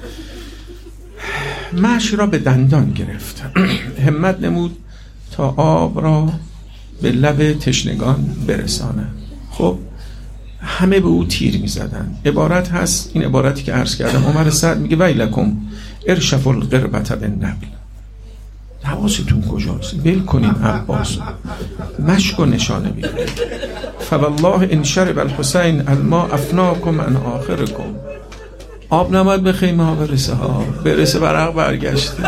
مشک را به دندان گرفت، همت نمود تا آب را به لب تشنگان برسانه. خب همه به او تیر میزدن. عبارت هست، این عبارتی که عرض کردم، عمر سعد میگه ویلکم ارشفوا القربة بالنبل. حواستون کجاست؟ ول کنین عباس، مشک و نشانه بگیرید. فوالله ان شرب الحسین الماء افناکم عن آخرکم. آب نماد به خیمه ها برسه ها، برسه برق برگشته.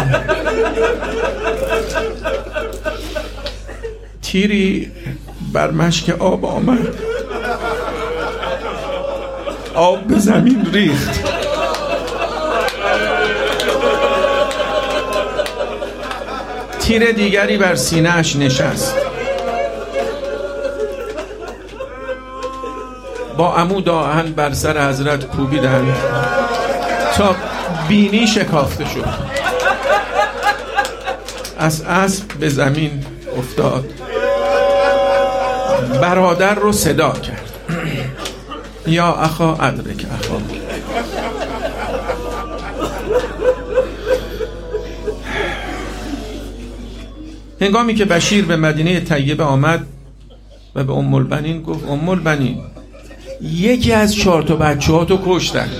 تیری بر مشک آب آمد، آب به زمین ریخت. تیر دیگری بر سینه اش نشست. با عمود آهن بر سر حضرت کوبیدند تا بینی شکافته شد. از اسب به زمین افتاد، برادر رو صدا کرد یا اخا ادرک اخا. هنگامی که بشیر به مدینه طیبه آمد و به ام البنین گفت ام البنین یکی از 4 بچه ها تو کشتن.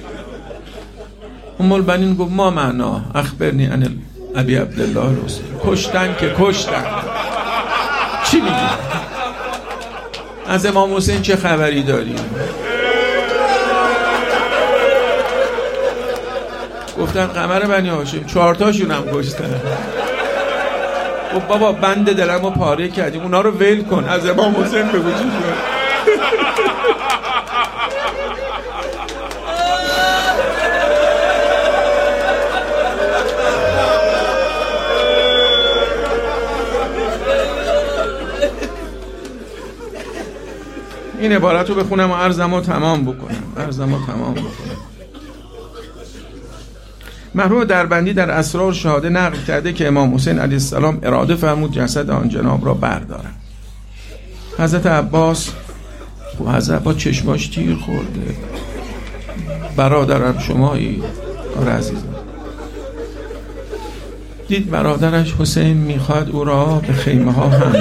ام البنین گفت ما معنا اخبرنی عن ابی عبدالله الحسین. کشتن که کشتن، چی میگی؟ از امام حسین چه خبری داری؟ گفتن قمر بنی هاشم 4 تاشون هم کشتن. خب بابا بند دلمو پاره کردیم، اونا رو ول کن، از امام حسین بگو چی شد. این عبارت رو بخونم و عرضمو تمام بکنم. مرحوم دربندی در اسرار شهاده نقل کرده که امام حسین علیه السلام اراده فرمود جسد آن جناب را بردارن. حضرت عباس چشماش تیر خورده. برادرم شمایی آره عزیزم. دید برادرش حسین میخواد او را به خیمه ها هم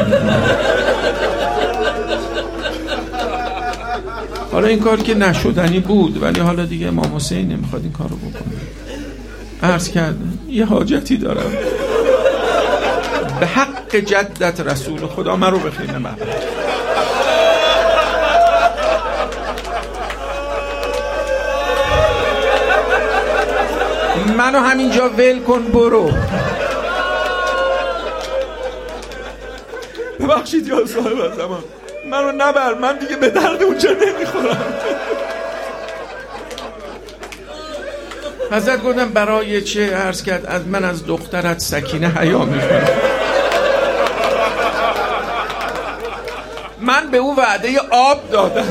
حالا این کار که نشدنی بود، ولی حالا دیگه امام حسین نمیخواد این کار رو بکنه. عرض کردم یه حاجتی دارم، به حق جدت رسول خدا من رو به خیمه ببر. منو همینجا ول کن برو. ببخشید یا صاحب زمان، منو نبر، من دیگه به درد اونجا نمیخورم. حضرت گفتم برای چه؟ عرض کرد از من از دخترت سکینه حیا میکنم. من به او وعده آب دادم.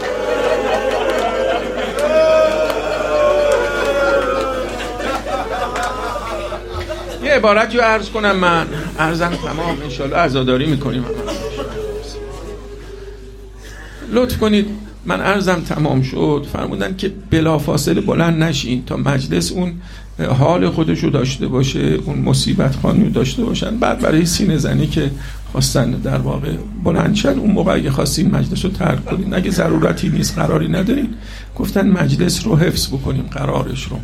یه عبارتی رو عرض کنم، من عرضم تمام، انشالله عزاداری میکنیم. لطف کنید، من عرضم تمام شد. فرمودن که بلافاصله بلند نشین تا مجلس اون حال خودشو داشته باشه، اون مصیبت خانیو داشته باشن. بعد برای سینه زنی که خواستن در واقع بلند شن، اون موقع اگه خواستین مجلس رو ترک کنین، اگه ضرورتی نیست، قراری ندارین، گفتن مجلس رو حفظ بکنیم، قرارش رو.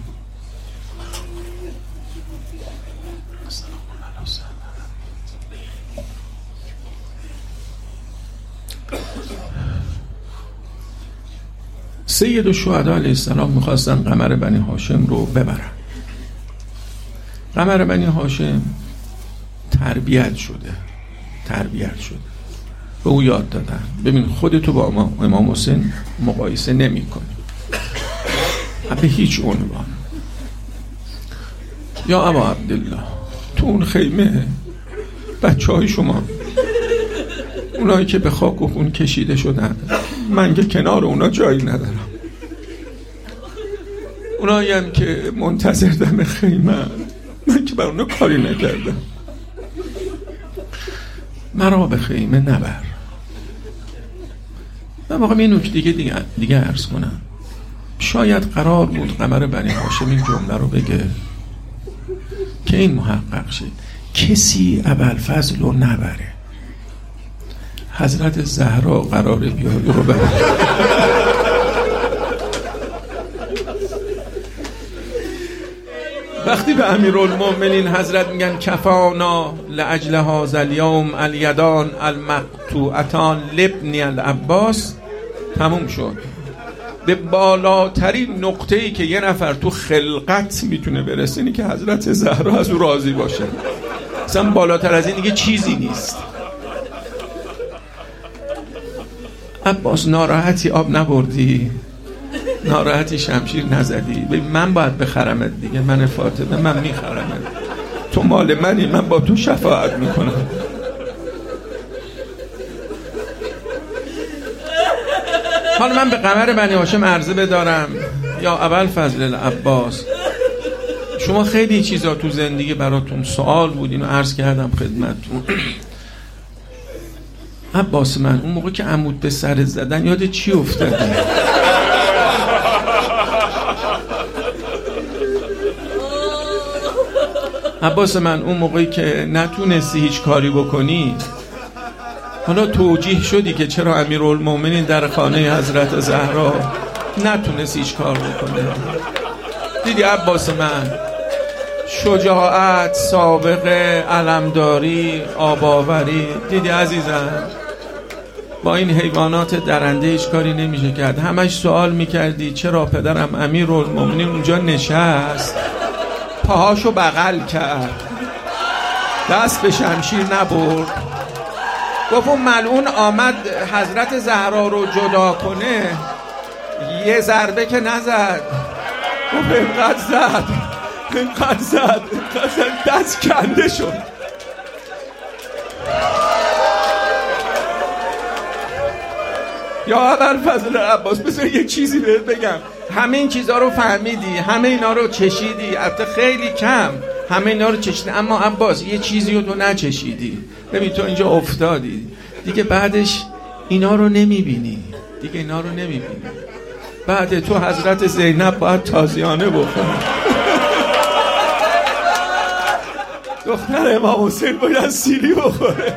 سید الشهدا علیه السلام میخواستن قمر بنی هاشم رو ببرن. قمر بنی هاشم تربیت شده، به او یاد دادن ببین خودتو با امام حسین مقایسه نمی کنی به هیچ عنوان. یا ابا عبدالله، تو اون خیمه بچه های شما، اونایی که به خاک و خون کشیده شدن، من که کنار اونا جایی ندارم. اونایی هم که منتظر دم خیمه، من که بر اونا کاری نکردم. مرا به خیمه نبر. من واقعا این نکته دیگه عرض کنم. شاید قرار بود قمر بنی هاشم این جمله رو بگه که این محقق شه کسی ابوالفضل رو نبره. حضرت زهرا قراره بیاد رو بره. وقتی به امیرالمومنین حضرت میگن کفانا لاجل هذا الیوم الیدان المقطوعتان لابن العباس، تموم شد. به بالاترین نقطه‌ای که یه نفر تو خلقت میتونه برسه اینه که حضرت زهرا از او راضی باشه. اصلا بالاتر از این دیگه چیزی نیست. عباس ناراحتی آب نبردی؟ ناراحتی شمشیر نزدی؟ ببین من باید بخرمت دیگه، من فاطمه، من میخرمت، تو مال منی، من با تو شفاعت میکنم. حالا من به قمر بنی هاشم عرضه بدارم یا ابوالفضل العباس، شما خیلی چیزا تو زندگی براتون سوال بود، اینو عرض کردم خدمتتون. عباس من اون موقع که عمود به سر زدن یاد چی افتادی؟ عباس من اون موقعی که نتونستی هیچ کاری بکنی، حالا توجیه شدی که چرا امیرالمومنین در خانه حضرت زهرا نتونستی هیچ کار بکنه. دیدی عباس من، شجاعت، سابقه، علمداری، آباوری. دیدی عزیزم با این حیوانات درنده هیچ کاری نمیشه کرد. همش سوال میکردی چرا پدرم امیرالمومنین اونجا نشست، پاهاشو بغل کرد، دست به شمشیر نبرد. گفت اون ملعون آمد حضرت زهرا رو جدا کنه، یه ضربه که نزد. گفت اینقدر زد دست کنده شد. یا ابوالفضل عباس بذار یه چیزی بهت بگم. همه این چیزها رو فهمیدی، همه اینا رو چشیدی، البته خیلی کم همه اینا رو چشیدی، اما عباس یه چیزی رو تو نچشیدی. ببین تو اینجا افتادی دیگه، بعدش اینا رو نمیبینی دیگه، اینا رو نمیبینی. بعد تو حضرت زینب باید تازیانه بخوره، دختر امام حسین باید سیلی بخوره،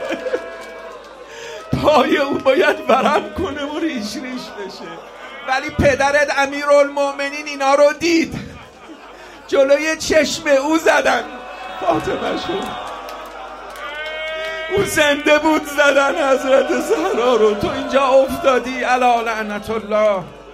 پای اون باید ورم کنه و ریش بشه. ولی پدرت امیرالمومنین اینا رو دید، جلوی چشم او زدن فاطمه شو، او زنده بود زدن حضرت زهرا رو. تو اینجا افتادی، الا لعنت الله.